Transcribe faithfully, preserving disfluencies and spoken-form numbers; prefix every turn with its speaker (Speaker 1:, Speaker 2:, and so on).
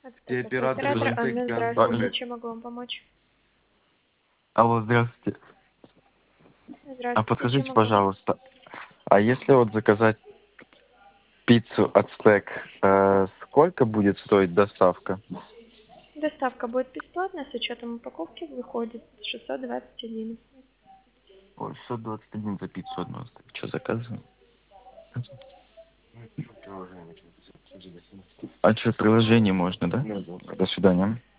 Speaker 1: Ты оператор,
Speaker 2: Оператор
Speaker 1: Лентек,
Speaker 2: Анна,
Speaker 1: газ,
Speaker 2: здравствуйте.
Speaker 1: ГБ.
Speaker 2: Чем могу вам помочь?
Speaker 3: Алло, здравствуйте. А
Speaker 2: Здравствуйте, чем
Speaker 3: подскажите,
Speaker 2: могу?
Speaker 3: пожалуйста, а если вот заказать пиццу от Stack, э, сколько будет стоить доставка?
Speaker 2: Доставка будет бесплатная, с учетом упаковки выходит шестьсот двадцать один.
Speaker 3: Ой, шестьсот двадцать один за пиццу одну. Что, заказываем? А что, приложение можно, да? До свидания.